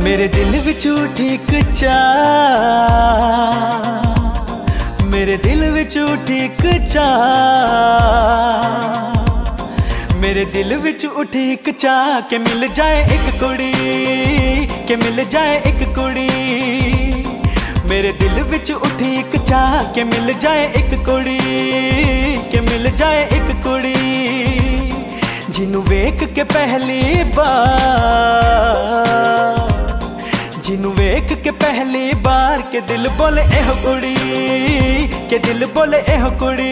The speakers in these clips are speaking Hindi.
मेरे दिल विच उठी एक चाह, मेरे दिल विच उठी एक चाह, मेरे दिल विच उठी एक चाह के मिल जाए एक कुड़ी, के मिल जाए एक कुड़ी। मेरे दिल विच उठी एक चाह के मिल जाए एक कुड़ी, के मिल जाए एक कुड़ी। जिन्नू वेख के पहली बार, जिन्नू वेख के पहली बार के दिल बोले एहो कुड़ी, के दिल बोले एहो कुड़ी।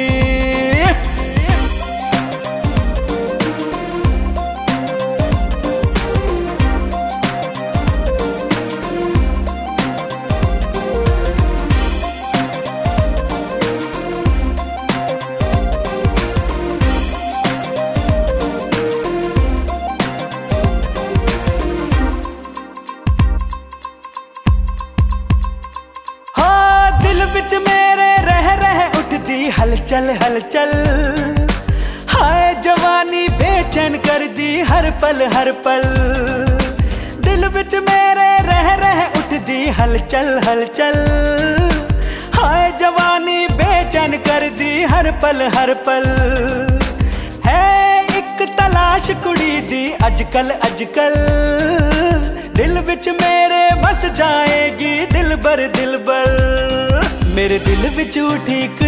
विच मेरे रह रह उठती हलचल हलचल, हाय जवानी बेचैन कर दी हर पल हर पल। दिल विच मेरे रह रह उठती हलचल हलचल, हाय जवानी बेचैन कर दी हर पल हर पल। है एक तलाश कुड़ी दी अजकल अजकल, दिल विच मेरे बस जाएगी दिल बर दिल बर। मेरे दिल विच उठी एक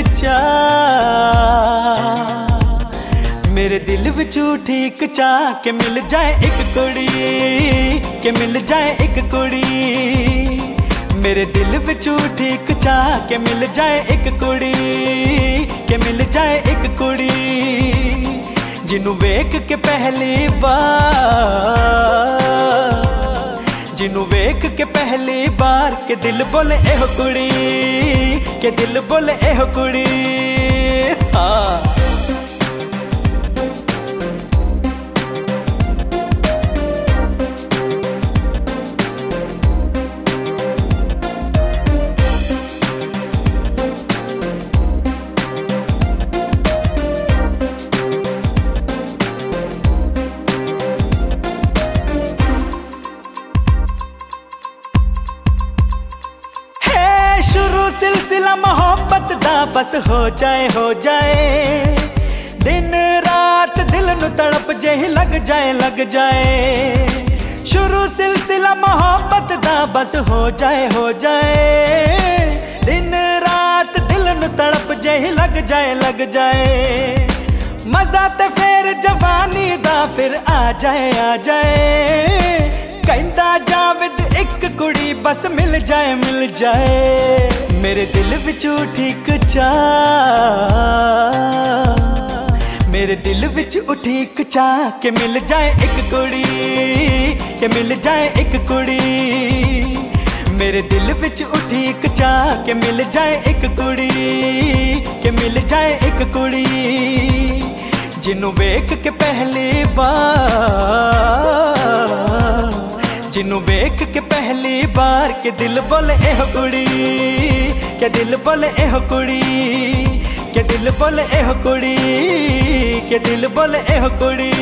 चाह, मेरे दिल विच उठी एक चाह के मिल जाए एक कुड़ी, के मिल जाए एक कुड़ी। मेरे दिल विच उठी एक चाह के मिल जाए एक कुड़ी, के मिल जाए एक कुड़ी। जिन्नू वेख के पहली बार, जिन्नू वेख के पहली बार के दिल बोले एहो कुड़ी, के दिल बोले एहो कुड़ी। हाँ सिलसिला मोहब्बत दा बस हो जाए हो जाए। दिन रात दिल नू तड़प जेही लग जाए लग जाए। शुरू सिलसिला मोहब्बत दा बस हो जाए हो जाए। दिन रात दिल नू तड़प जेही लग जाए लग जाए। मजा ते फिर जवानी दा फिर आ जाए आ जाए। कहंदा जावेद एक कुड़ी बस मिल जाए मिल जाए। मेरे दिल विच उठी एक चाह, मेरे दिल विच उठी एक चाह के मिल जाए एक कुड़ी, के मिल जाए एक कुड़ी। मेरे दिल विच उठी एक चाह के मिल जाए एक कुड़ी, के मिल जाए एक कुड़ी। जिन्नू वेख के पहली बार, जिन्नू वेख के पहली बार के दिल बोले एहो कुड़ी, के दिल बोले एहो कुड़ी, के दिल बोले एहो कुड़ी, के दिल बोले एहो कुड़ी।